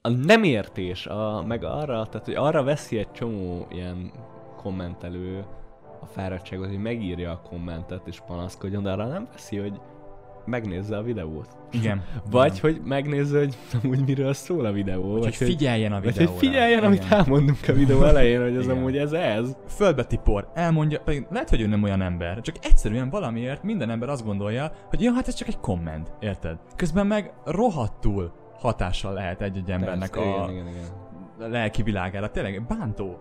a nem értés, meg arra, tehát hogy arra veszi egy csomó ilyen kommentelő a fáradtságot, hogy megírja a kommentet és panaszkodjon, de arra nem veszi, hogy megnézze a videót. Igen. Vagy, hogy megnézze, hogy amúgy miről szól a videó. Vagy hogy figyeljen a videóra. Vagy hogy figyeljen, amit elmondunk a videó elején, hogy ez amúgy ez. Földbe tipor, elmondja, pedig lehet, hogy ő nem olyan ember, csak egyszerűen valamiért minden ember azt gondolja, hogy ja, hát ez csak egy komment, érted? Közben meg rohadtul hatással lehet egy embernek persze, a lelki világára. Tényleg bántó.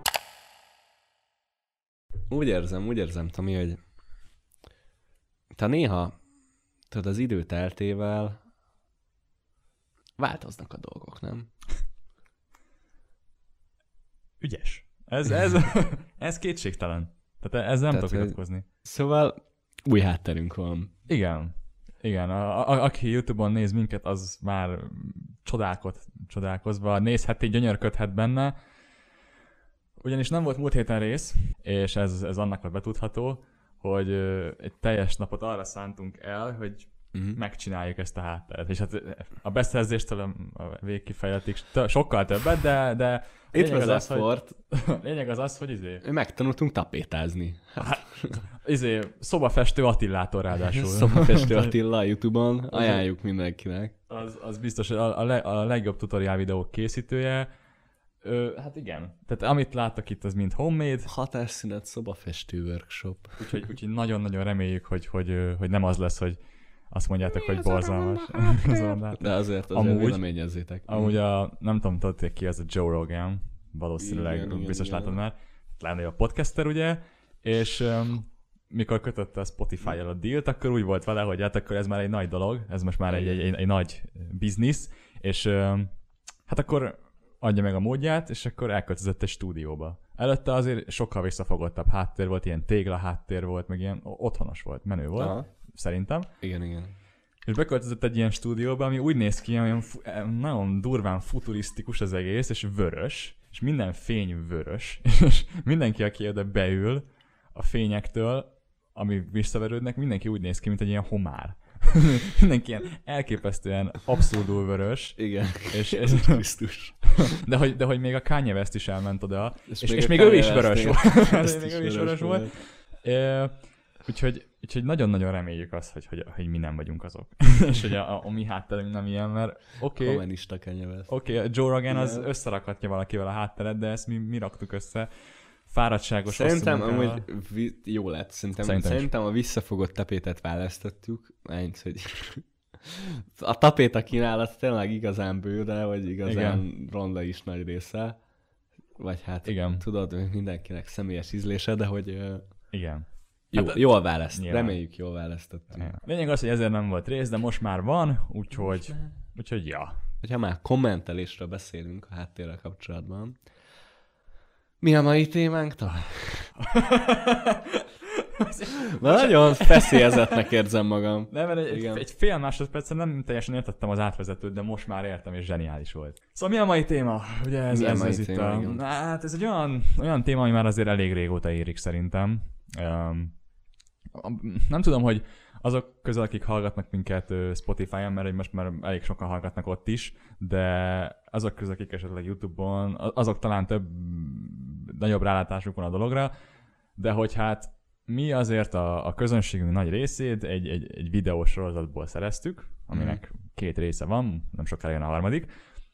Úgy érzem, Tomi, hogy te néha, tudod, az idő teltével változnak a dolgok, nem? Ügyes. Ez kétségtelen. Tehát ez nem tudok vitatkozni. Szóval új hátterünk van. Igen. Aki YouTube-on néz minket, az már csodálkozva nézheti, gyönyörködhet benne. Ugyanis nem volt múlt héten rész, és ez annak volt betudható, hogy egy teljes napot arra szántunk el, hogy megcsináljuk ezt a hátteret. És hát a beszerzéstől a végkifejletig sokkal többet, de itt az effort. Lényeg az, hogy megtanultunk tapétázni. Szobafestő Attilátor ráadásul. Szobafestő Attila a YouTube-on, ajánljuk mindenkinek. Az biztos, hogy a legjobb tutoriál videók készítője. Hát igen. Tehát amit láttak itt, az mind homemade. Hatásszünet szobafestő workshop. Úgyhogy nagyon-nagyon reméljük, hogy nem az lesz, hogy azt mondjátok, hogy borzalmas. De azért véleményezzétek. Amúgy nem tudom, tudod ki az a Joe Rogan. Valószínűleg igen, biztos látod már. Lenni a podcaster, ugye? És mikor kötötte a Spotify-jal a dealt, akkor úgy volt vele, hogy hát akkor ez már egy nagy dolog, ez most már egy nagy biznisz, és hát akkor adja meg a módját, és akkor elköltözött egy stúdióba. Előtte azért sokkal visszafogottabb háttér volt, ilyen tégla háttér volt, meg ilyen otthonos volt, menő volt, szerintem. Igen. És beköltözött egy ilyen stúdióba, ami úgy néz ki, olyan nagyon durván futurisztikus az egész, és vörös, és minden fény vörös, és mindenki, aki oda beül a fényektől, ami visszaverődnek, mindenki úgy néz ki, mint egy ilyen homár. Mindenki ilyen elképesztően abszurdul vörös. Igen. És Krisztus. De hogy még a Kanye West is elment oda, és még ő is vörös volt. Úgyhogy nagyon-nagyon reméljük azt, hogy mi nem vagyunk azok. És hogy a mi hátterünk nem ilyen, mert Kommunista Kanye West. Oké, Joe Rogan az összerakhatja valakivel a hátteret, de ezt mi raktuk össze. Fáradtságos. Szerintem amúgy jó lett. Szerintem a visszafogott tapétet választottuk. Hogy a tapéta kínálat tényleg igazán bő, de hogy igazán ronda is nagy része. Vagy hát tudod, mindenkinek személyes ízlése, de hogy igen. Jól választ. Reméljük, jól választottunk. Lényeg az, hogy ezért nem volt rész, de most már van, úgyhogy ja. Hogyha már kommentelésről beszélünk a háttérrel kapcsolatban, mi a mai témánk talán? Nagyon feszélyezettnek érzem magam. Nem, mert egy fél másodpercen nem teljesen értettem az átvezetőt, de most már értem, és zseniális volt. Szóval mi a mai téma? Ugye ez itt hát ez egy olyan téma, ami már azért elég régóta érik szerintem. Nem tudom, hogy azok közül, akik hallgatnak minket Spotify-on, mert most már elég sokan hallgatnak ott is, de azok közül, akik esetleg YouTube-on, azok talán nagyobb rálátásuk van a dologra, de hogy hát mi azért a közönségünk nagy részét egy videós sorozatból szereztük, aminek 2 része van, nem sokára jön a harmadik,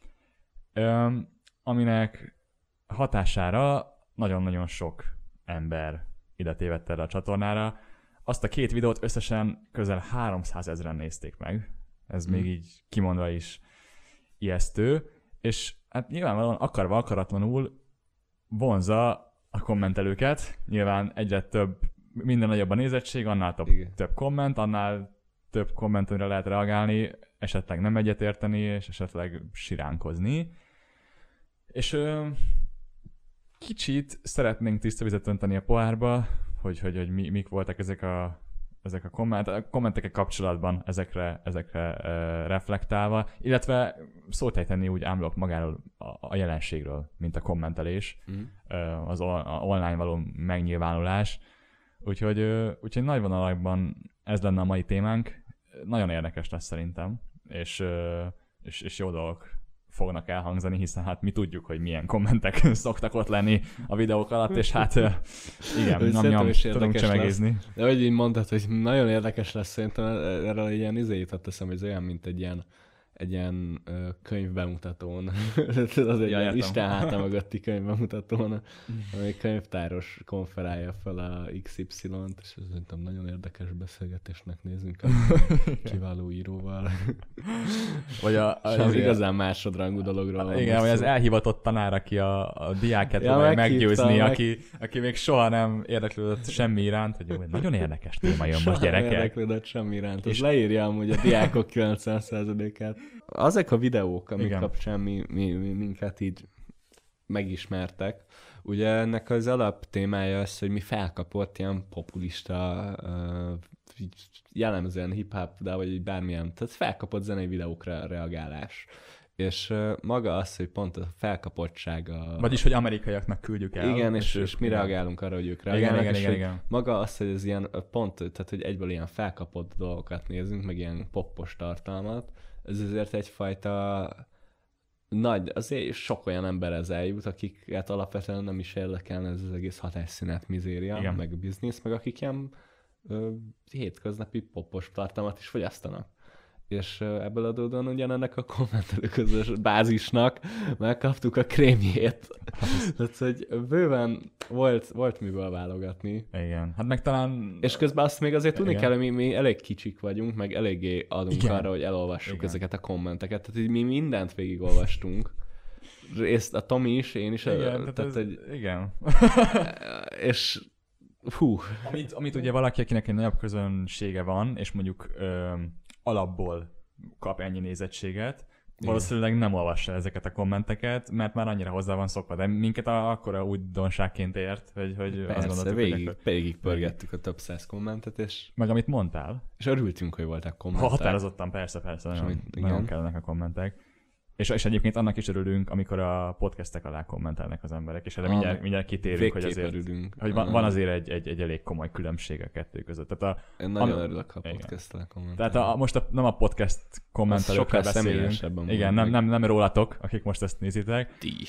aminek hatására nagyon-nagyon sok ember ide tévedt erre a csatornára. Azt a 2 videót összesen közel 300 000-en nézték meg. Ez még így kimondva is ijesztő. És hát nyilvánvalóan akarva akaratlanul vonzza a kommentelőket. Nyilván egyre több, minden nagyobb a nézettség, annál több komment, annál több kommentre lehet reagálni, esetleg nem egyetérteni, és esetleg siránkozni. És kicsit szeretnénk tiszta vizet önteni a pohárba, hogy mik voltak ezek a kommentekkel kapcsolatban, ezekre reflektálva, illetve szót ejteni úgy unblock magáról a jelenségről, mint a kommentelés, az online való megnyilvánulás. Úgyhogy nagy vonalakban ez lenne a mai témánk. Nagyon érdekes lesz szerintem, és jó dolgok fognak elhangzani, hiszen hát mi tudjuk, hogy milyen kommentek szoktak ott lenni a videók alatt, és hát igen, nyom, tudunk csemegézni. De hogy így mondtad, hogy nagyon érdekes lesz, szerintem erről ilyen jutott eszem, hogy ez olyan, mint egy ilyen könyvbemutatón. Az egy ilyen Isten háta mögötti könyvbemutatón, ami könyvtáros konferálja fel a XY-t, és szerintem nagyon érdekes beszélgetésnek nézünk a kiváló íróval. Vagy az igazán másodrangú dologról. Igen, vagy az elhivatott tanár, aki a diáket próbálja meggyőzni, aki még soha nem érdeklődött semmi iránt, hogy nagyon érdekes téma jön most, gyerekek. Soha nem érdeklődött semmi iránt. És leírja amúgy a diákok 90%-át. Azok a videók, amik kapcsán minket így megismertek, ugye ennek az alaptémája az, hogy mi felkapott ilyen populista, jellemzően hip-hop, de vagy bármilyen, tehát felkapott zenei videókra reagálás. És maga az, hogy pont a felkapottsága... Vagyis, hogy amerikaiaknak küldjük el. Igen, és mi reagálunk arra, hogy ők reagálnak. Igen. Maga az, hogy ez ilyen pont, tehát hogy egyből ilyen felkapott dolgokat nézünk, meg ilyen poppos tartalmat, ez azért egyfajta nagy, azért sok olyan emberhez eljut, akiket alapvetően nem is érdekelne ez az egész hatásszünet mizéria, meg a biznisz, meg akik ilyen hétköznapi poppos tartalmat is fogyasztanak. És ebből adódóan ugyanennek a kommentelő közös bázisnak megkaptuk a krémjét. Tehát, hogy bőven volt miből válogatni. Igen, hát meg talán... És közben azt még azért tudni kell, hogy mi elég kicsik vagyunk, meg eléggé adunk arra, hogy elolvassuk ezeket a kommenteket. Tehát, hogy mi mindent végigolvastunk. Ezt a Tomi is, én is. Igen, igen. És... Hú. Amit ugye valaki, akinek egy nagyobb közönsége van, és mondjuk... alapból kap ennyi nézettséget, valószínűleg nem olvassa ezeket a kommenteket, mert már annyira hozzá van szokva, de minket akkora újdonságként ért, hogy persze, azt gondoltuk, végig pörgettük a több száz kommentet, és... Meg amit mondtál. És örültünk, hogy voltak kommentek. Határozottan, persze, nagyon kellenek a kommentek. És egyébként annak is örülünk, amikor a podcastek alá kommentelnek az emberek, és erre mindjárt kitérünk, hogy azért hogy van azért egy elég komoly különbség a kettő között. Tehát én nagyon örülök, ha a podcast alá kommentelnek. Tehát nem a podcast kommentelőkről beszélünk. Igen, nem rólatok, akik most ezt nézitek. Ti.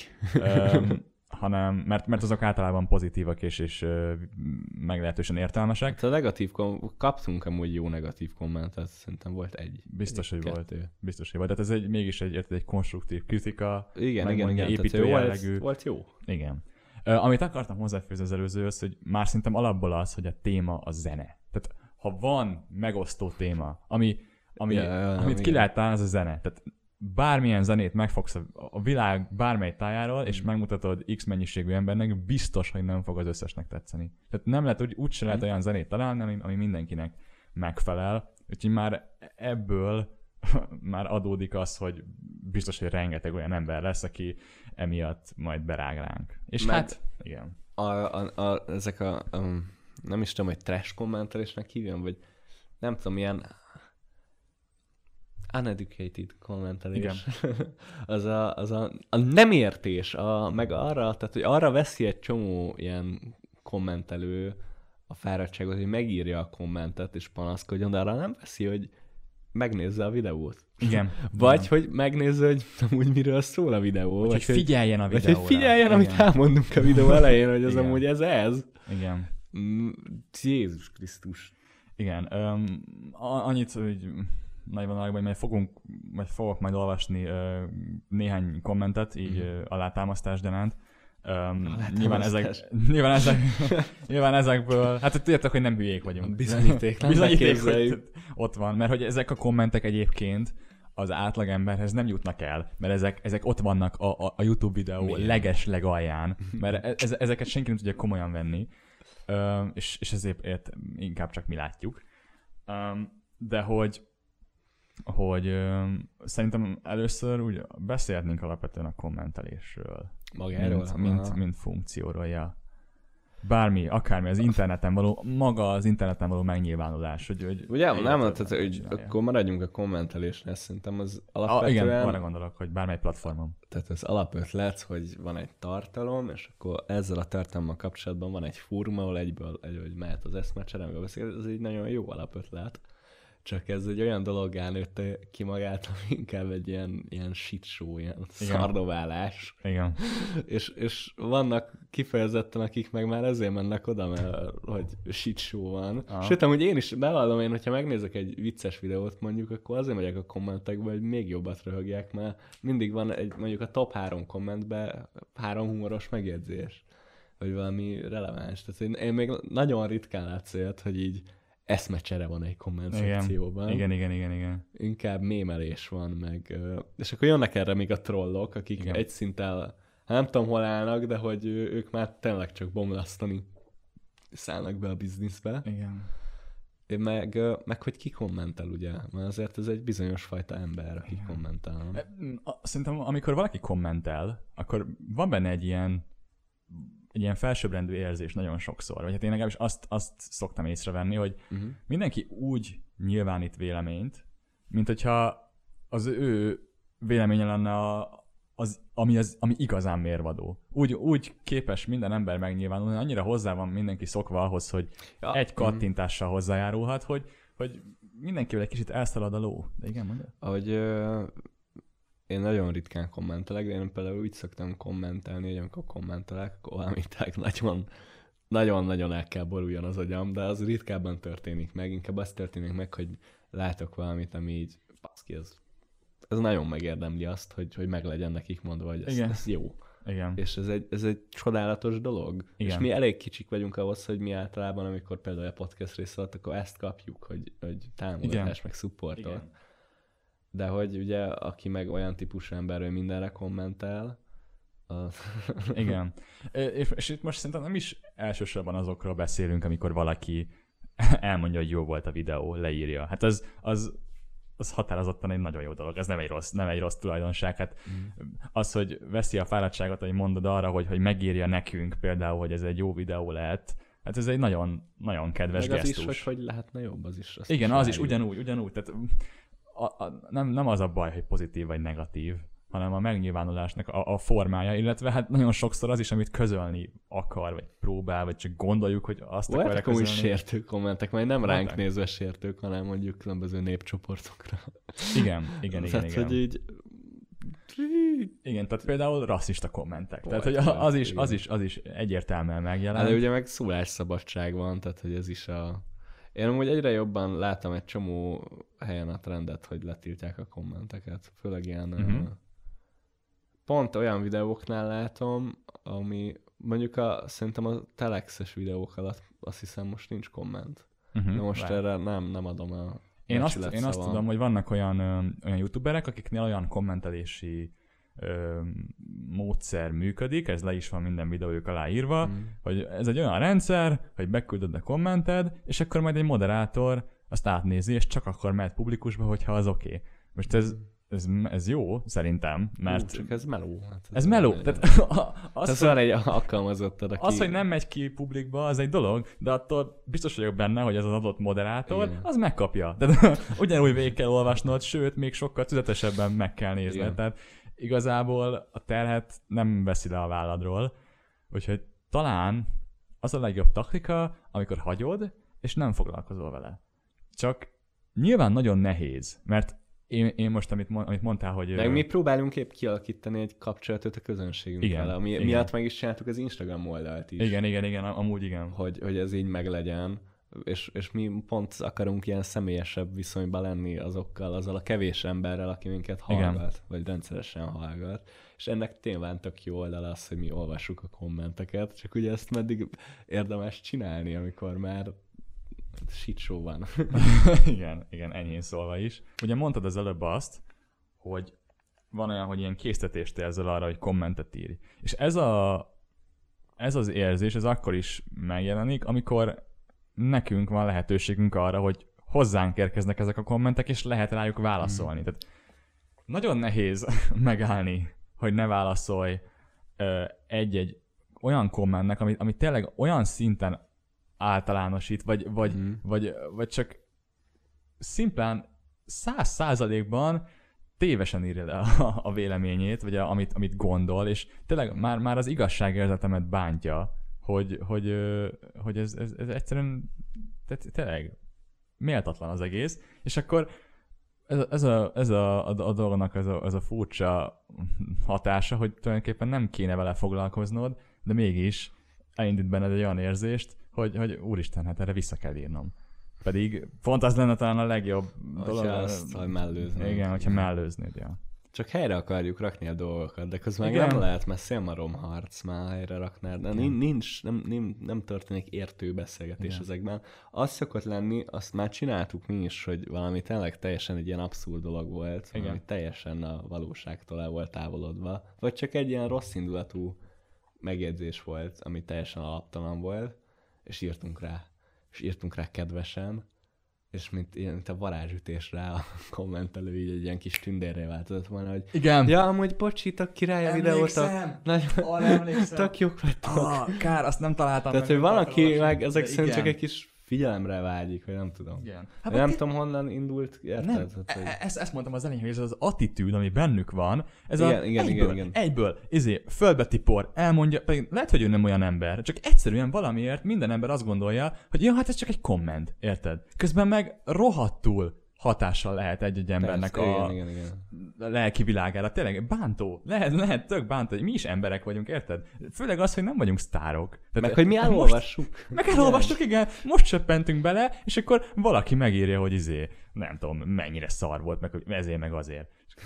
Hanem, mert azok általában pozitívak és meglehetősen értelmesek. Hát kaptunk amúgy jó negatív kommentet, szerintem volt egy. Biztos, hogy volt. Tehát ez mégis egy konstruktív kritika. Igen. Építő jellegű. Volt jó. Igen. Amit akartam hozzáfűzni az előzőhöz, hogy már szerintem alapból az, hogy a téma a zene. Tehát ha van megosztó téma, amit ki lehet találni, az a zene. Tehát bármilyen zenét megfogsz a világ bármely tájáról, és megmutatod X mennyiségű embernek, biztos, hogy nem fog az összesnek tetszeni. Tehát nem lehet, úgyse lehet olyan zenét találni, ami mindenkinek megfelel. Úgyhogy már ebből már adódik az, hogy biztos, hogy rengeteg olyan ember lesz, aki emiatt majd berág ránk. És hát, igen. Ezek nem is tudom, hogy trash kommentelésnek hívjam, vagy nem tudom, ilyen uneducated kommentelés. az a nem értés, meg arra, tehát hogy arra veszi egy csomó ilyen kommentelő a fáradtságot, hogy megírja a kommentet és panaszkodjon, de arra nem veszi, hogy megnézze a videót. Igen. Vagy hogy megnézze, hogy amúgy miről szól a videó. Vagy hogy figyeljen a videóra. Vagy hogy figyeljen, amit elmondunk a videó elején, hogy az amúgy ez. Igen. Jézus Krisztus. Igen. Annyit, hogy nagy vonalakban, mert fogok majd olvasni néhány kommentet, így alátámasztás gyanánt. Nyilván ezekből, hát tudjátok, hogy nem hülyék vagyunk. Bizonyíték, hogy ott van, mert hogy ezek a kommentek egyébként az átlagemberhez nem jutnak el, mert ezek ott vannak a YouTube videó legalján, mert ezeket senki nem tudja komolyan venni, és ezért inkább csak mi látjuk. De hogy szerintem először úgy beszélhetnénk alapvetően a kommentelésről. Magáról? Mint funkcióról, ja. Bármi, akármi, az interneten való megnyilvánulás. Ugye, nem mondtad, hogy akkor maradjunk a kommentelésnél, szerintem az alapvetően... Igen, arra gondolok, hogy bármely platformon. Tehát az alapötlet, hogy van egy tartalom, és akkor ezzel a tartalommal kapcsolatban van egy fórum, ahol egyből mehet az eszmecsere, amivel beszél, ez egy nagyon jó alapötlet. csak ez egy olyan dologgá nőtte ki magát, ami inkább egy ilyen shit show, ilyen szardobálás. Igen. És vannak kifejezetten, akik meg már ezért mennek oda, mert hogy shit show van. Sőt, amúgy én is bevallom, hogyha megnézek egy vicces videót mondjuk, akkor azért megyek a kommentekbe, hogy még jobbat röhögjek, mert mindig van mondjuk a top 3 kommentben 3 humoros megjegyzés, vagy valami releváns. Tehát én még nagyon ritkán látsz olyat, hogy így eszmecsere van egy komment szekcióban. Igen. Inkább mémelés van, meg... És akkor jönnek erre még a trollok, akik egy szinttel, nem tudom hol állnak, de hogy ők már tényleg csak bomlasztani szállnak be a bizniszbe. Igen. Meg hogy ki kommentel, ugye? Mert azért ez egy bizonyos fajta ember, aki kommentel. Szerintem, amikor valaki kommentel, akkor van benne egy ilyen felsőbbrendű érzés nagyon sokszor. Vagy hát én legalábbis azt szoktam észrevenni, hogy mindenki úgy nyilvánít véleményt, mint hogyha az ő véleménye lenne ami igazán mérvadó. Úgy képes minden ember megnyilvánulni, annyira hozzá van mindenki szokva ahhoz, hogy egy kattintással hozzájárulhat, hogy mindenkivel egy kicsit elszalad a ló. De igen, mondja? Ahogy én nagyon ritkán kommentelek, de én például úgy szoktam kommentelni, hogy amikor kommentelek, akkor valamit nagyon-nagyon el kell boruljon az agyam, de az ritkábban történik meg. Inkább az történik meg, hogy látok valamit, ami így, baszki, ez nagyon megérdemli azt, hogy meg legyen nekik mondva, hogy ez jó. Igen. És ez egy csodálatos dolog. Igen. És mi elég kicsik vagyunk ahhoz, hogy mi általában, amikor például a podcast rész alatt, akkor ezt kapjuk, hogy támogatás, meg supportot. Igen. De hogy ugye, aki meg olyan típusú emberről mindenre kommentel, Igen. És itt most szerintem nem is elsősorban azokról beszélünk, amikor valaki elmondja, hogy jó volt a videó, leírja. Hát az határozottan egy nagyon jó dolog. Ez nem egy rossz tulajdonság. Hát az, hogy veszi a fáradtságot, hogy mondod arra, hogy megírja nekünk például, hogy ez egy jó videó lehet, hát ez egy nagyon, nagyon kedves meg gesztus. Az is, hogy lehetne jobb, az is. Igen, az is ugyanúgy. Tehát nem az a baj, hogy pozitív vagy negatív, hanem a megnyilvánulásnak a formája, illetve hát nagyon sokszor az is, amit közölni akar, vagy próbál, vagy csak gondoljuk, hogy azt akarja közölni. Úgy sértő kommentek, majd nem ránk nézve sértők, hanem mondjuk különböző népcsoportokra. Igen. Hogy így... Igen, tehát például rasszista kommentek. Tehát, hogy az is egyértelműen megjelent. De ugye meg szólásszabadság van, tehát hogy ez is Én amúgy egyre jobban látom egy csomó helyen a trendet, hogy letiltják a kommenteket. Főleg ilyen... Pont olyan videóknál látom, ami mondjuk szerintem a telexes videók alatt azt hiszem most nincs komment. De most erre nem adom a Én azt tudom, hogy vannak olyan youtuberek, akiknél olyan kommentelési módszer működik, ez le is van minden videójuk alá írva, hogy ez egy olyan rendszer, hogy beküldöd a kommented, és akkor majd egy moderátor azt átnézi, és csak akkor mehet publikusba, hogyha az oké. Most ez jó, szerintem, mert... Csak ez meló. Ez meló. Tehát az van egy alkalmazottad, aki... Az, hogy nem megy ki publikba, az egy dolog, de attól biztos vagyok benne, hogy ez az adott moderátor, az megkapja. Tehát ugyanúgy végig kell olvasnod, sőt, még sokkal tüzetesebben meg kell nézned. Tehát igazából a terhet nem veszi le a válladról, úgyhogy talán az a legjobb taktika, amikor hagyod, és nem foglalkozol vele. Csak nyilván nagyon nehéz, mert én most, amit mondtál, hogy... Meg mi próbálunk épp kialakítani egy kapcsolatot a közönségünkkel, miatt meg is csináltuk az Instagram oldalt is. Igen, amúgy igen. Hogy ez így meglegyen, és mi pont akarunk ilyen személyesebb viszonyban lenni azzal a kevés emberrel, aki minket hallgat, vagy rendszeresen hallgat. És ennek tényleg tök jó oldal az, hogy mi olvassuk a kommenteket, csak ugye ezt meddig érdemes csinálni, amikor már shit show van. igen, enyhén szólva is. Ugye mondtad az előbb azt, hogy van olyan, hogy ilyen késztetést érzel arra, hogy kommentet írj. És ez az érzés, ez akkor is megjelenik, amikor nekünk van lehetőségünk arra, hogy hozzánk érkeznek ezek a kommentek, és lehet rájuk válaszolni. Tehát nagyon nehéz megállni, hogy ne válaszolj egy olyan kommentnek, ami tényleg olyan szinten általánosít, vagy csak szimplán 100%-ban tévesen írja le a véleményét, vagy amit gondol, és tényleg már az igazságérzetemet bántja, hogy ez egyszerűen tényleg méltatlan az egész, és akkor ez a dolognak ez a furcsa hatása, hogy tulajdonképpen nem kéne vele foglalkoznod, de mégis elindít benned egy olyan érzést, hogy úristen, hát erre vissza kell írnom. Pedig pont az lenne talán a legjobb dolog. Hogy mellőznéd. Igen, hogyha mellőznéd, ja. Csak helyre akarjuk rakni a dolgokat, de közben meg nem lehet, mert szélmaromharc már helyre raknád. De nem történik értő beszélgetés ezekben. Az szokott lenni, azt már csináltuk mi is, hogy valami tényleg teljesen egy ilyen abszurd dolog volt, ami teljesen a valóságtól el volt távolodva. Vagy csak egy ilyen rossz indulatú megjegyzés volt, ami teljesen alaptalan volt, és írtunk rá kedvesen, és mint a varázsütésre a kommentelő így egy ilyen kis tündérré változott volna, hogy igen. Ja, amúgy bocsitok, király a videót, nagyon tök jók vagytok. Kár, azt nem találtam. Tehát, hogy valaki meg ezek szerint csak egy kis figyelemre vágyik, vagy nem tudom. Igen. Hát, nem tudom, honnan indult, érted? Nem, ezt mondtam az elején, hogy ez az attitűd, ami bennük van, ez igen. egyből, földbe tipor, elmondja, pedig lehet, hogy ő nem olyan ember, csak egyszerűen valamiért minden ember azt gondolja, hogy ja, hát ez csak egy komment, érted? Közben meg rohadtul hatással lehet egy embernek igen. lelki világára. Tényleg bántó. Lehet tök bántó, hogy mi is emberek vagyunk, érted? Főleg az, hogy nem vagyunk sztárok. Meg hogy mi elolvassuk. Meg elolvastuk, igen. Most csöppentünk bele, és akkor valaki megírja, hogy nem tudom, mennyire szar volt, meg hogy ezért, meg azért.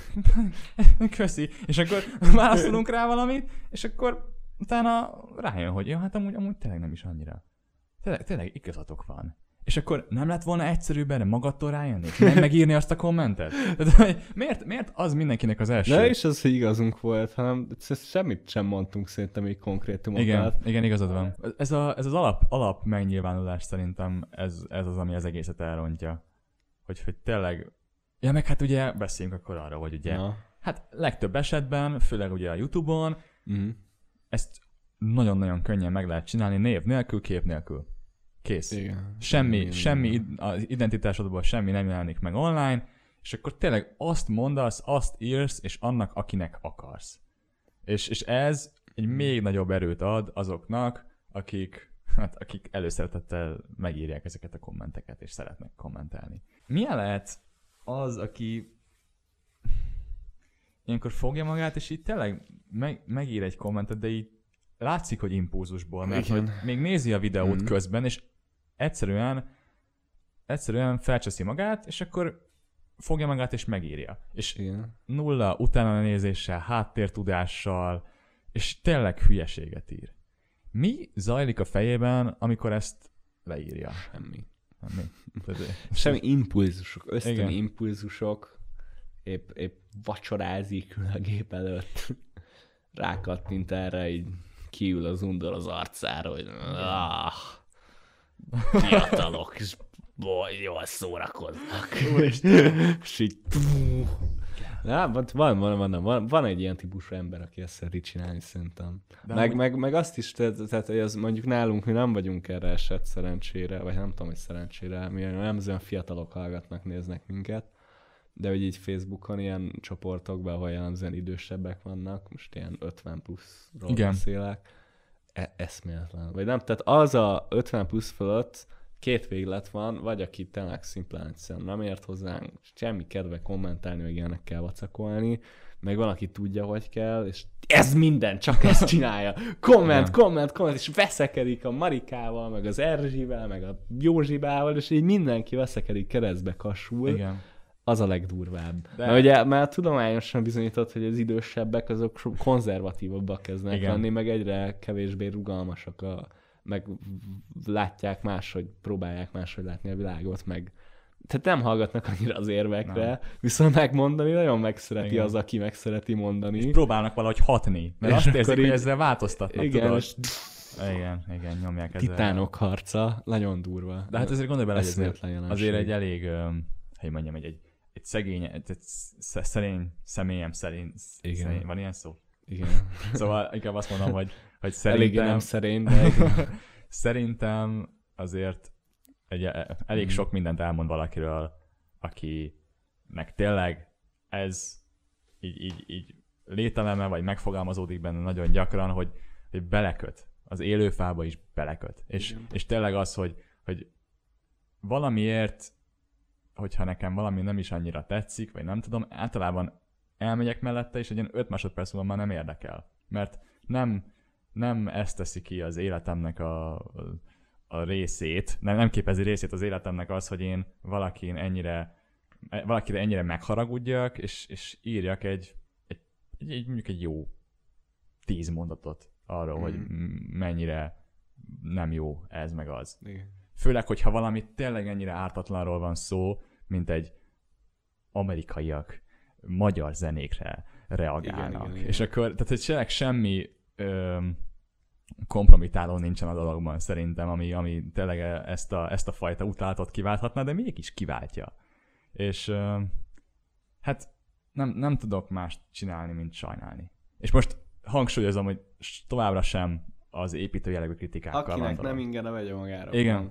Köszi. És akkor válaszolunk rá valamit, és akkor utána rájön, hogy ja, hát amúgy tényleg nem is annyira. Tényleg igazatok van. És akkor nem lett volna egyszerűbb erre magadtól rájönni? Nem megírni azt a kommentet? Miért az mindenkinek az első? De és az, hogy igazunk volt, hanem semmit sem mondtunk szerintem így konkrétumokat. Igen, igazad van. Ez az alap megnyilvánulás szerintem ez az, ami az egészet elrontja. Hogy tényleg... Ja, meg hát ugye beszéljünk akkor arra, hogy ugye... Hát legtöbb esetben, főleg ugye a YouTube-on, ezt nagyon-nagyon könnyen meg lehet csinálni név nélkül, kép nélkül. Kész. Igen. Semmi az identitásodból semmi nem jelenik meg online, és akkor tényleg azt mondasz, azt írsz, és annak, akinek akarsz. És ez egy még nagyobb erőt ad azoknak, akik előszeretettel megírják ezeket a kommenteket, és szeretnek kommentelni. Milyen lehet az, aki ilyenkor fogja magát, és így tényleg megír egy kommentet, de így látszik, hogy impulzusból, mert hogy még nézi a videót közben, és egyszerűen felcseszi magát, és akkor fogja magát és megírja. És nulla utána nézéssel, háttértudással, és tényleg hülyeséget ír. Mi zajlik a fejében, amikor ezt leírja? Semmi. Semmi impulzusok, ösztöni igen. Impulzusok. Épp vacsorázik ül a gép előtt. Rákattint erre, így kiül az undor az arcára, hogy fiatalok, és jól szórakoznak. És így... Van egy ilyen típusú ember, aki ezt szereti csinálni, szerintem. Meg azt is, tehát hogy az mondjuk nálunk, mi nem vagyunk erre eset szerencsére, vagy nem tudom, hogy szerencsére, mi nem olyan fiatalok hallgatnak, néznek minket, de hogy így Facebookon ilyen csoportokban, ahol jellemzően idősebbek vannak, most ilyen 50 pluszról beszélek, eszméletlen. Vagy nem, tehát az a 50 plusz fölött két véglet van, vagy aki tényleg szimplán egyszerűen nem ért hozzánk, semmi kedve kommentálni, meg ilyenekkel vacakolni, meg van, aki tudja, hogy kell, és ez minden, csak ezt csinálja. Komment, és veszekedik a Marikával, meg az Erzsivel, meg a Józsibával, és így mindenki veszekedik keresztbe kassul. Igen. Az a legdurvább. Mert ugye már tudományosan bizonyított, hogy az idősebbek azok konzervatívabbak kezdenek lenni, meg egyre kevésbé rugalmasak, meg látják máshogy, próbálják máshogy látni a világot, meg tehát nem hallgatnak annyira az érvekre, viszont megmondani nagyon megszereti az, aki megszereti mondani. És próbálnak valahogy hatni, mert azt érzik, hogy ezzel változtatnak, tudod? Igen, nyomják ezzel. Titánok harca, nagyon durva. De hát azért gondolj bele, azért egy elég, hogy mondjam, egy szegény, egy szerény szerint. Van ilyen szó? Igen. Szóval inkább azt mondom, hogy szerintem... Eléggé nem szerény, de... Szerintem azért elég sok mindent elmond valakiről, akinek tényleg ez így lételeme, vagy megfogalmazódik benne nagyon gyakran, hogy beleköt. Az élőfába is beleköt. És tényleg az, hogy valamiért hogyha nekem valami nem is annyira tetszik, vagy nem tudom, általában elmegyek mellette, és egy ilyen 5 másodperc múlva már nem érdekel. Mert nem ezt teszi ki az életemnek a részét, nem képezi részét az életemnek az, hogy én valakire ennyire megharagudjak, és írjak mondjuk egy jó 10 mondatot arról, hogy mennyire nem jó ez meg az. Igen. Főleg, hogyha valami tényleg ennyire ártatlanról van szó, mint egy amerikaiak magyar zenékre reagálnak. Igen. És akkor, tehát semmi kompromitáló nincsen a dologban szerintem, ami tényleg ezt a fajta utálatot kiválthatna, de mégis kiváltja. És hát nem tudok mást csinálni, mint sajnálni. És most hangsúlyozom, hogy továbbra sem az építő jellegű kritikákkal van. Akinek nem ingene, vegye magára. Igen.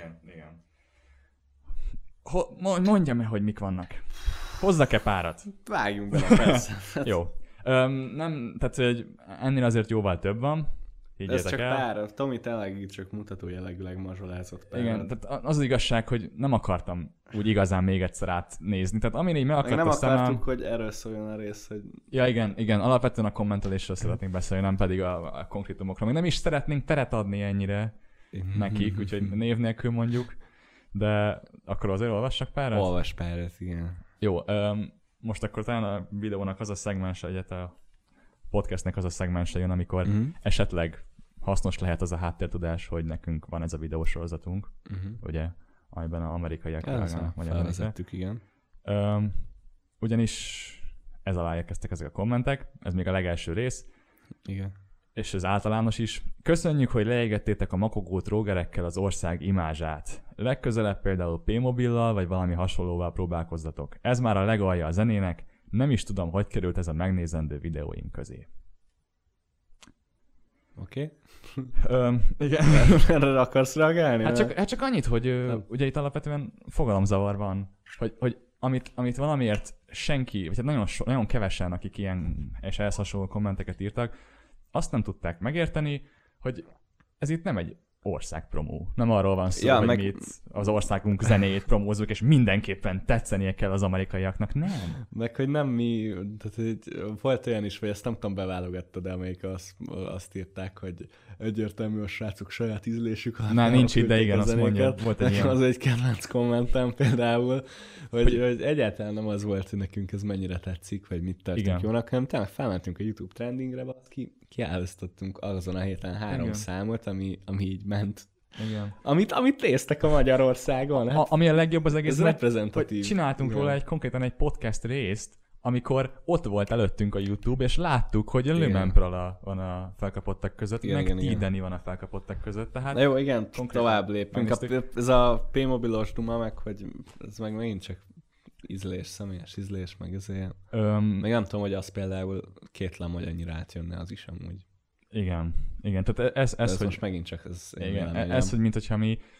Mondjam meg, hogy mik vannak. Hozzak-e párat? Vágjunk bele, persze. Jó. Tehát hogy ennél azért jóval több van. Ez csak pár, Tomi tényleg csak mutató jellegűleg mazsolázott pár. Igen, tehát az igazság, hogy nem akartam úgy igazán még egyszer átnézni. Tehát amin így meg akart nem akartuk, hogy erről szóljon a rész, hogy... Ja, igen, alapvetően a kommentelésről szeretnénk beszélni, nem pedig a konkrétumokról. Még nem is szeretnénk teret adni ennyire nekik, úgyhogy név nélkül mondjuk, de akkor azért olvassak párat? Olvass párat, igen. Jó, most akkor talán a videónak az a szegmense, vagy a podcastnek az a szegmense jön, amikor esetleg hasznos lehet az a háttértudás, hogy nekünk van ez a videósorozatunk, ugye, amiben az amerikaiak reagálnak magyarul. Igen. Ugyanis ez alá érkeztek ezek a kommentek, ez még a legelső rész. Igen. És ez általános is. Köszönjük, hogy leégettétek a makogó trógerekkel az ország imázsát. Legközelebb például P-mobillal vagy valami hasonlóval próbálkozzatok. Ez már a legalja a zenének, nem is tudom, hogy került ez a megnézendő videóink közé. Oké. Igen. Erre akarsz reagálni? Hát csak annyit, hogy ugye itt alapvetően fogalomzavar van, hogy amit valamiért senki, vagy hát nagyon kevesen, akik ilyen és ehhez hasonló kommenteket írtak, azt nem tudták megérteni, hogy ez itt nem egy országpromó. Nem arról van szó, hogy mi itt az országunk zenét promózzuk, és mindenképpen tetszenie kell az amerikaiaknak. Nem. Meg, hogy nem mi, tehát volt olyan is, hogy ezt nem tudom, beválogattad, de amelyik azt írták, hogy egyértelmű a srácok saját ízlésük. Nincs itt, de igen, azt mondja. Volt egy ilyen. Az egy kedvenc kommentem például, hogy egyáltalán nem az volt, hogy nekünk ez mennyire tetszik, vagy mit tartunk jónak, hanem tényleg felmentünk a YouTube trendingre, kiállítottunk azon a héten 3 számot, ami így ment. Igen. Amit néztek a Magyarországon. Hát ami a legjobb az egész, reprezentatív. Csináltunk róla konkrétan egy podcast részt, amikor ott volt előttünk a YouTube, és láttuk, hogy a Lumenpral van a felkapottak között, meg T-Deni van a felkapottak között. Tehát na jó, igen, tovább lépünk. Ez a P-mobilos duma, meg hogy ez meg megint csak ízlés, személyes ízlés, meg ezért. Meg nem tudom, hogy az például kétlem, hogy annyira átjönne az is amúgy. Igen, tehát ez hogy most megint csak ez... Igen, ez, hogy mint hogyha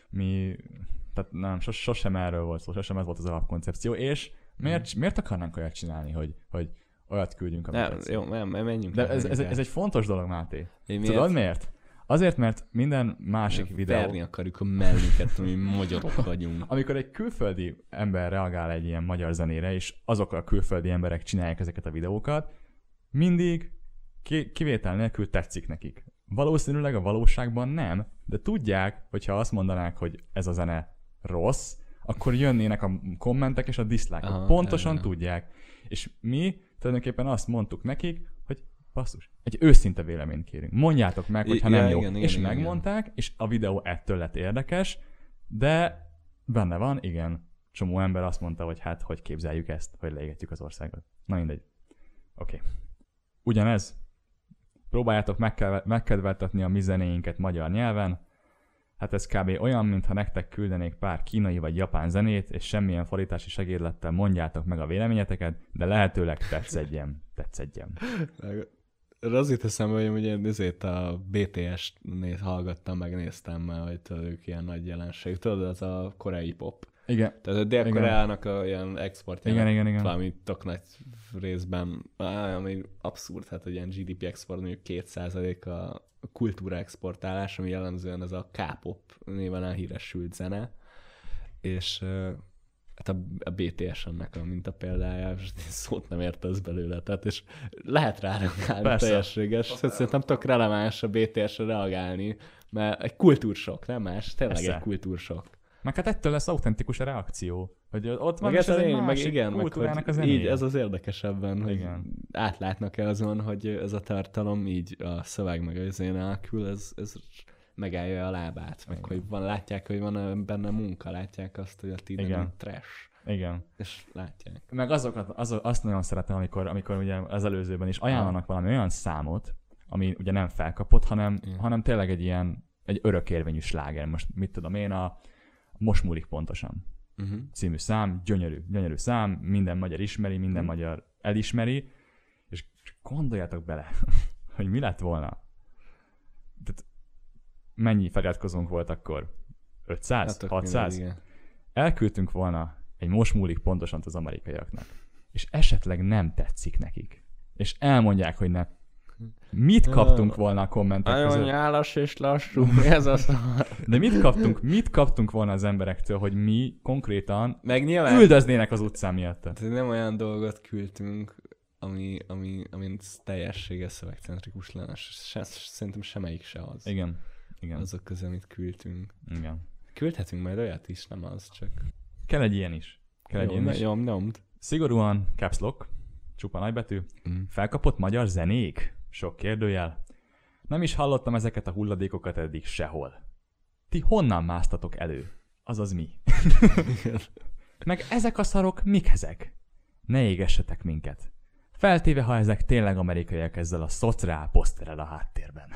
mi tehát nem, sosem erről volt szó, sosem ez volt az alapkoncepció, és miért akarnánk olyat csinálni, hogy olyat küldjünk, amit jó, menjünk. De ez egy fontos dolog, Máté. Tudod miért? Azért, mert minden másik videó... Verni akarjuk a mellünket, hogy magyarok vagyunk. Amikor egy külföldi ember reagál egy ilyen magyar zenére, és azok a külföldi emberek csinálják ezeket a videókat, mindig kivétel nélkül tetszik nekik. Valószínűleg a valóságban nem, de tudják, hogyha azt mondanák, hogy ez a zene rossz, akkor jönnének a kommentek és a dislike-ok. Pontosan tudják. És mi tulajdonképpen azt mondtuk nekik, hogy basszus, egy őszinte véleményt kérünk. Mondjátok meg, hogyha nem jó. És megmondták, és a videó ettől lett érdekes, de benne van, igen, csomó ember azt mondta, hogy hát, hogy képzeljük ezt, hogy leégetjük az országot. Na mindegy. Oké. Ugyanez. Próbáljátok megkedveltetni a mi zenéinket magyar nyelven. Hát ez kb. Olyan, mintha nektek küldenék pár kínai vagy japán zenét, és semmilyen fordítási segédlettel mondjátok meg a véleményeteket, de lehetőleg tetszedjen. Az itt eszembe, hogy ugye ezért a BTS-t hallgattam, megnéztem már, hogy ők ilyen nagy jelenség. Tudod, az a koreai pop. Igen. Tehát a Dél-Koreának olyan exportjának igen. valami tök nagy részben, ami abszurd, hát hogy ilyen GDP export, mondjuk 2% a kultúra exportálás, ami jellemzően ez a K-pop néven elhíresült zene, és Hát a BTS-ennek a mintapéldája, és szót nem értesz belőle, tehát és lehet rá reagálni teljességes. Szerintem tök releváns a BTS-re reagálni, mert egy kultúrsok, nem más, tényleg egy kultúrsok. Meg hát ettől lesz autentikus a reakció. Hogy ott van, meg ez egy másik kultúrának a így ez az érdekesebben, hogy igen. átlátnak-e azon, hogy ez a tartalom így a szöveg meg az én nélkül, ez megállja a lábát, meg hogy látják, hogy van benne munka, látják azt, hogy a tiden trash. Igen. És látják. Meg azt nagyon szeretem, amikor ugye az előzőben is ajánlanak valami olyan számot, ami ugye nem felkapott, hanem tényleg egy örökérvényű sláger. Most mit tudom én, a Most múlik pontosan című szám, gyönyörű szám, minden magyar ismeri, minden magyar elismeri, és gondoljatok bele, hogy mi lett volna. Tehát mennyi feliratkozónk volt akkor? 500? Hát 600? Elküldtünk volna egy Most múlik pontosan az amerikaiaknak, és esetleg nem tetszik nekik, és elmondják, hogy ne. Mit kaptunk volna a kommentek között? Nagyon nyálas és lassú, ez az. De mit kaptunk volna az emberektől, hogy mi konkrétan üldöznének az utcán miatt? Tehát nem olyan dolgot küldtünk, ami teljességes szövegcentrikus lenne. Szerintem semmelyik se az. Igen. Azok közül, amit küldtünk. Igen. Küldhetünk majd olyat is, nem az csak. Kell egy ilyen is. Nyomd. Szigorúan caps lock, csupa nagybetű. Felkapott magyar zenék? Sok kérdőjel. Nem is hallottam ezeket a hulladékokat eddig sehol. Ti honnan másztatok elő? Azaz mi? Meg ezek a szarok mik ezek? Ne égessetek minket. Feltéve, ha ezek tényleg amerikaiak ezzel a szocrál poszterrel a háttérben.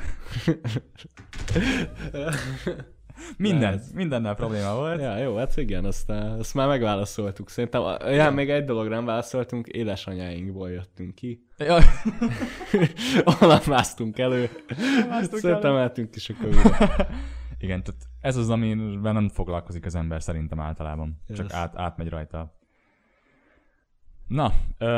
Mindennel probléma volt. Ja, jó, hát igen, azt már megválaszoltuk. Szerintem még egy dologra nem válaszoltunk, édesanyáinkból jöttünk ki. Ja. Onnan másztunk elő. Szerintem eltünk is a kövőre. Igen, tehát ez az, amiben nem foglalkozik az ember szerintem általában. Csak átmegy rajta. Na,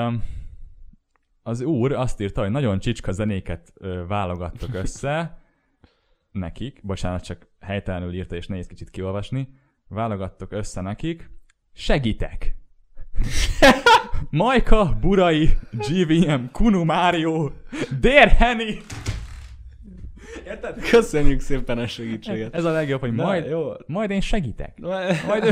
az úr azt írta, hogy nagyon csicska zenéket válogattok össze nekik. Bocsánat, csak helytelenül írta, és nehéz kicsit kiolvasni. Válogattok össze nekik. Segítek! Majka, Burai, GVM, Kunu Mário, Dér Henny. Érted? Köszönjük szépen a segítséget. Ez a legjobb, hogy majd én segítek. Majd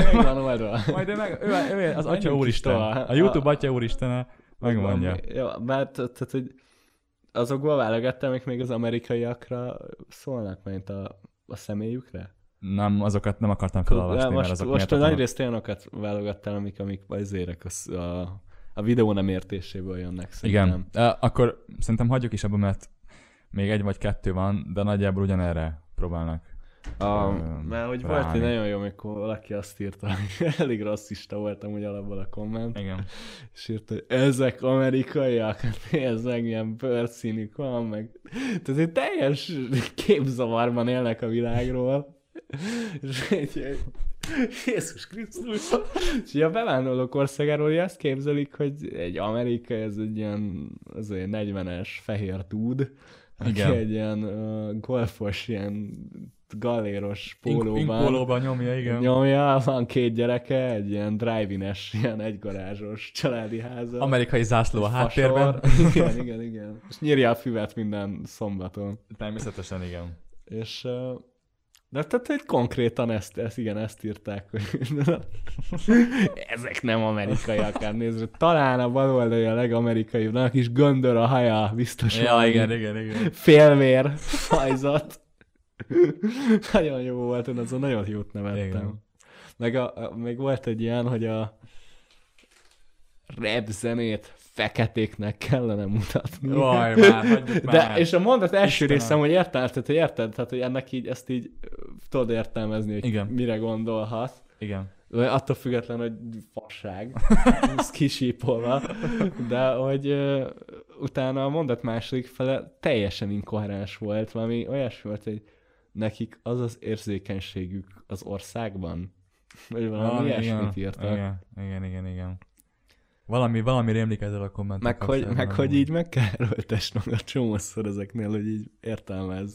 ő az Atya Úristen. A YouTube Atya Úristene megmondja. Jó, mert tehát, hogy azokból válogattam, amik még az amerikaiakra szólnak, mint a személyükre? Nem, azokat nem akartam felolvasni, mert azok most nagyrészt olyanokat válogattál, amik az érek a videó nem értéséből jönnek szerintem. Igen, akkor szerintem hagyjuk is abba, mert még egy vagy kettő van, de nagyjából ugyanerre próbálnak. Mert hogy volt egy nagyon jó, amikor valaki azt írta, hogy elég rasszista voltam úgy alapból a komment. Igen. És írta, hogy ezek amerikaiak, ezek ilyen bőrszínük van, meg... Tehát egy teljes képzavarban élnek a világról. És Jézus Krisztus! És a bevándorlók országáról azt képzelik, hogy egy amerikai, ez egy ilyen azért 40-es fehér dúd, aki egy ilyen golfos, ilyen galléros pólóban nyomja, igen. Nyomja, van 2 gyereke, egy ilyen drive-in-es, ilyen egygarázsos családi háza. Amerikai zászló a háttérben. Igen. És nyírja a füvet minden szombaton. Természetesen, igen. És... De tehát, hogy konkrétan ezt írták, hogy ezek nem amerikaiak, nézd, talán a baloldali a legamerikaibbnak is göndör a haja, biztos. Ja, igen. Félvér fajzat. Nagyon jó volt, én azon nagyon jót nevettem. Meg volt egy ilyen, hogy a rap zenét feketéknek kellene mutatni. Vaj, már. És a mondat első részem, hogy érted, tehát, hogy ennek így, ezt így tudod értelmezni, hogy igen. Mire gondolhat. Igen. Attól független, hogy fasság, ez kisípolva, de hogy utána a mondat második fele teljesen inkoherens volt, valami olyasmi volt, hogy nekik az érzékenységük az országban, vagy valami ilyesmit írtak. Igen. Valami rémlik ezzel a kommentek. Meg hogy így meg kell erőltesd magad csomószor ezeknél, hogy így értelmezd.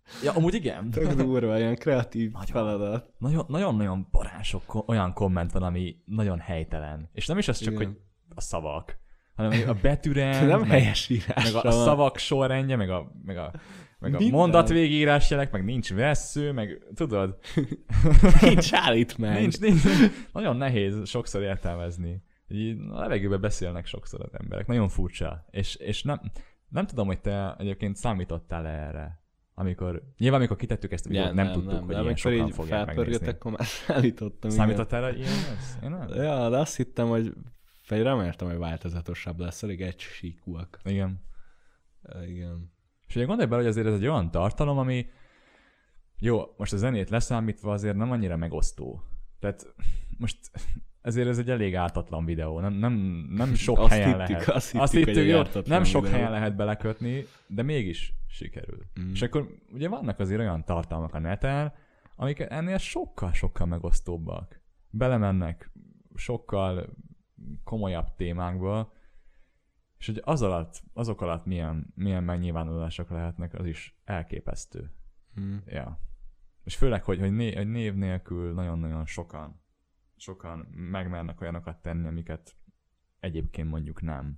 Ja, amúgy igen. Tök durva, ilyen kreatív feladat. Nagyon-nagyon barások olyan komment van, ami nagyon helytelen. És nem is az csak, hogy a szavak, hanem a betűrend, nem helyes írás. Meg a szavak sorrendje, meg a mondatvégírás jelek, meg nincs vessző, meg tudod? Nincs állítmány. Nincs. Nagyon nehéz sokszor értelmezni. Így a levegőben beszélnek sokszor az emberek. Nagyon furcsa. És nem tudom, hogy te egyébként számítottál erre. Amikor kitettük ezt a videót, nem tudtuk, hogy ilyen sokan fogják megnézni. Akkor már szállítottam. Számítottál erre? Ilyen lesz? Én nem? Ja, de azt hittem, hogy reméltem, hogy változatosabb lesz, elég egysíkúak. Igen. Igen. És ugye gondolj bele, hogy azért ez egy olyan tartalom, ami jó, most a zenét leszámítva azért nem annyira megosztó. Tehát most ezért ez egy elég ártatlan videó. Nem sok helyen lehet. Azt hittük, jó, nem sok helyen lehet belekötni, de mégis sikerül. És akkor ugye vannak azért olyan tartalmak a neten, amik ennél sokkal-sokkal megosztóbbak. Belemennek sokkal komolyabb témákba, és hogy azok alatt milyen megnyilvánulások lehetnek, az is elképesztő. Ja. És főleg, hogy név nélkül nagyon-nagyon sokan megmernek olyanokat tenni, amiket egyébként mondjuk nem.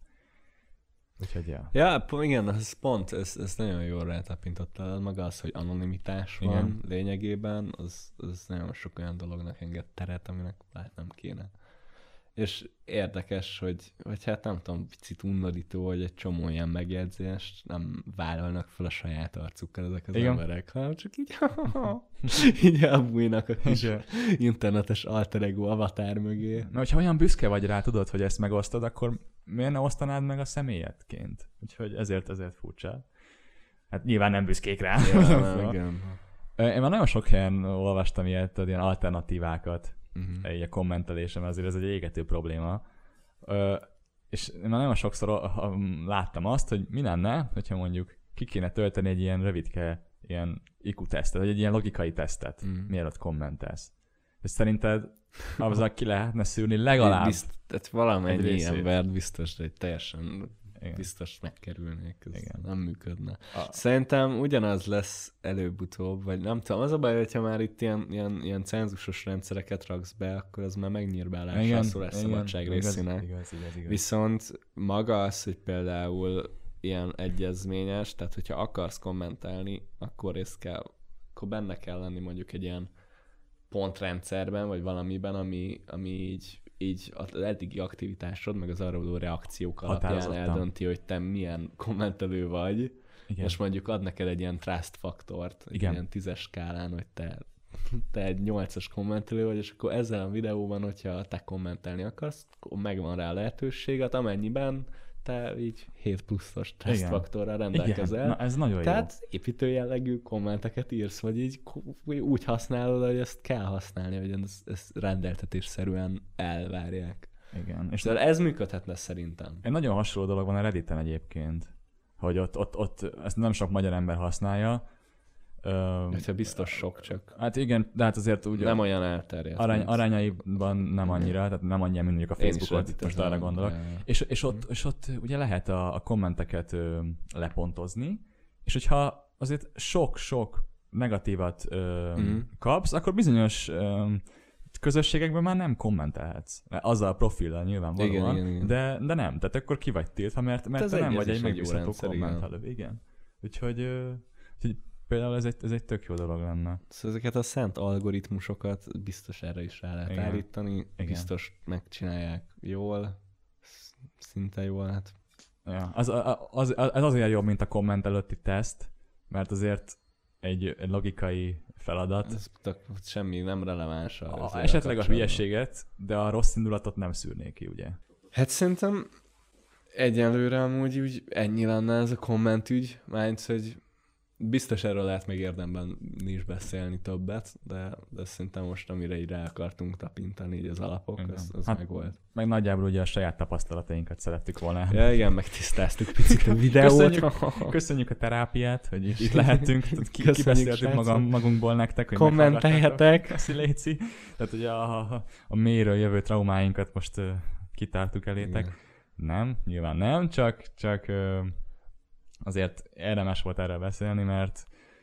Úgyhogy ja, igen, ez nagyon jól rátapintottál. Maga az, hogy anonimitás van lényegében, az nagyon sok olyan dolognak enged teret, aminek nem kéne. És érdekes, hogy hát nem tudom, picit undorító, hogy egy csomó ilyen megjegyzést nem vállalnak fel a saját arcukkal ezek az emberek, hanem csak így így elbújnak a kis internetes alter ego avatár mögé. Na, hogyha olyan büszke vagy rá, tudod, hogy ezt megosztod, akkor miért ne osztanád meg a személyedként? Úgyhogy ezért furcsa. Hát nyilván nem büszkék rá. Ja, igen. Én már nagyon sok helyen olvastam ilyen alternatívákat. Egy a kommentelésem, azért ez egy égető probléma. És én már nagyon sokszor láttam azt, hogy mi lenne, hogyha mondjuk ki kéne tölteni egy ilyen rövidke ilyen IQ-tesztet, vagy egy ilyen logikai tesztet, mielőtt kommentelsz. És szerinted azzal ki lehetne szűrni legalább tehát valamennyi embert biztos, hogy teljesen biztos megkerülnék, ez nem működne. Szerintem ugyanaz lesz előbb-utóbb, vagy nem tudom, az a baj, hogyha már itt ilyen cenzusos rendszereket raksz be, akkor az már megnyírbálás a szólásszabadság részének. Igaz. Viszont maga az, hogy például ilyen egyezményes, tehát hogyha akarsz kommentálni, akkor benne kell lenni mondjuk egy ilyen pontrendszerben, vagy valamiben, ami így az eddigi aktivitásod, meg az arra való reakciók alapján eldönti, hogy te milyen kommentelő vagy, és mondjuk ad neked egy ilyen trust faktort, egy ilyen 10-es skálán, hogy te egy 8-as kommentelő vagy, és akkor ezzel a videóban, hogyha te kommentelni akarsz, akkor megvan rá lehetőséget, amennyiben te így 7 pluszos tesztfaktorral rendelkezel. Na, ez nagyon Tehát építő jellegű kommenteket írsz, vagy így úgy használod, hogy ezt kell használni, hogy ezt rendeltetésszerűen elvárják. Igen. És ez működhetne szerintem. Egy nagyon hasonló dolog van a Redditen egyébként, hogy ott ezt nem sok magyar ember használja. Biztos sok csak. Hát igen, de hát azért úgy... Nem olyan elterjedt. Arányaiban nem annyira, tehát nem annyira, mint mondjuk a Facebookot, most arra gondolok. És ott ugye lehet a kommenteket lepontozni, és hogyha azért sok negatívat kapsz, akkor bizonyos közösségekben már nem kommentelhetsz. Azzal a profillal nyilvánvalóan, igen. De nem. Tehát akkor ki vagy tiltva, mert te nem vagy egy megbízható kommentelő. Igen. Úgyhogy például ez egy tök jó dolog lenne. Szóval ezeket a szent algoritmusokat biztos erre is rá lehet állítani. Igen. Biztos megcsinálják jól, szinte jól. Hát. Ja, ez azért jobb, mint a komment előtti teszt, mert azért egy logikai feladat. Ez semmi nem releváns. Esetleg a hülyeséget, de a rossz indulatot nem szűrnék ki, ugye? Hát szerintem egyelőre amúgy úgy ennyi lenne ez a kommentügy, mármint, hogy biztos erről lehet még érdemben is beszélni többet, de szerintem most, amire így rá akartunk tapintani, így az alapok, az meg volt. Meg nagyjából ugye a saját tapasztalatainkat szerettük volna. Ja, igen, megtisztáztuk picit a videót. Köszönjük a terápiát, hogy itt lehetünk. Kibeszéltük magunkból nektek, hogy kommenteljetek. Köszi, Léci. Tehát ugye a mélyről jövő traumáinkat most kitártuk elétek. Igen. Nem, nyilván nem, csak azért érdemes volt erről beszélni, mert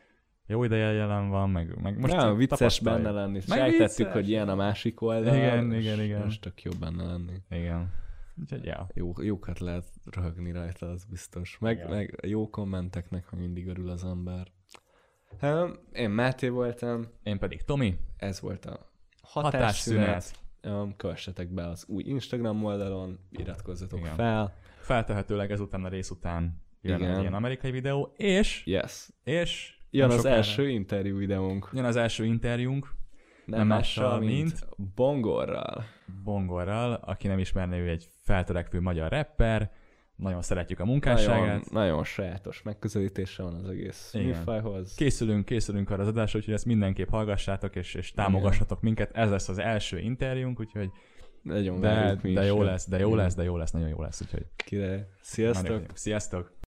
jó ideje jelen van, meg most ja, vicces benne lenni. Sejtettük, hogy ilyen a másik oldal. Igen. Most tök jobb benne lenni. Igen. Úgyhogy, ja. Jókat lehet röhögni rajta, az biztos. Meg jó kommenteknek, ha mindig örül az ember. Én Máté voltam. Én pedig Tomi. Ez volt a hatásszünet. Kövessetek be az új Instagram oldalon, iratkozzatok fel. Feltehetőleg ezután a rész után jön egy ilyen amerikai videó, és jön az első interjú videónk. Jön az első interjúnk. Nem mással, mint Bongorral, aki nem ismerné, ő egy feltörekvő magyar rapper. Nagyon szeretjük a munkásságát. Nagyon sajátos megközelítése van az egész műfajhoz. Készülünk arra az adásra, úgyhogy ezt mindenképp hallgassátok, és támogassatok minket. Ez lesz az első interjúnk, úgyhogy de jó lesz, nagyon jó lesz, úgyhogy Sziasztok! Sziasztok!